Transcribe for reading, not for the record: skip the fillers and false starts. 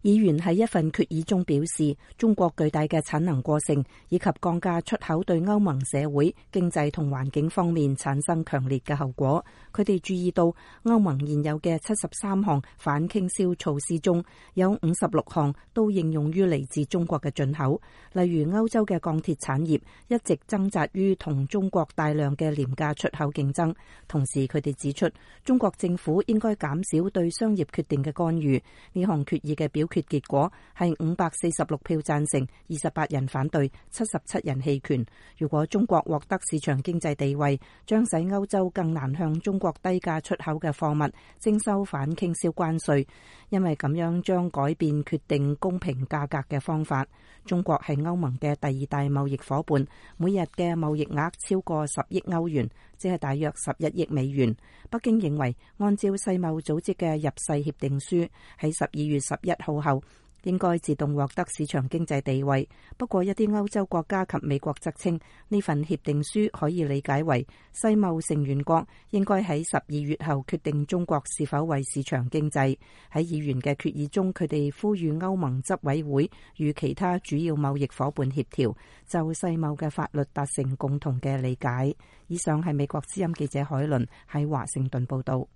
議員喺一份決議中表示，中國巨大嘅產能過剩以及降價出口對歐盟社會、經濟同環境方面產生強烈嘅後果。佢哋注意到，歐盟現有嘅73項反傾銷措施中，有56項都應用於嚟自中國嘅進口。例如，歐洲嘅鋼鐵產業一直掙扎於同中國大量嘅廉價出口競爭。同時，佢哋指出，中國政府應該減少對商業決定嘅干預。呢項決議嘅表決結果係546票贊成，28人反對，77人棄權。如果中國獲得市場經濟地位，將使歐洲更難向中國低價出口嘅貨物徵收反傾銷關稅，因為咁樣將改變決定公平價格嘅方法。中國係歐盟嘅第2大貿易夥伴，每日嘅貿易額超過10億歐元，即係大約11億美元。北京認為，按照世貿組織嘅入世協定書，喺12月11號後應該自動獲得市場經濟地位。不過，一啲歐洲國家及美國則稱，呢份協定書可以理解為世貿成員國應該喺12月後決定中國是否為市場經濟。喺議員嘅決議中，佢哋呼籲歐盟執委會與其他主要貿易夥伴協調，就世貿嘅法律達成共同嘅理解。以上係美國之音記者海倫喺華盛頓報道。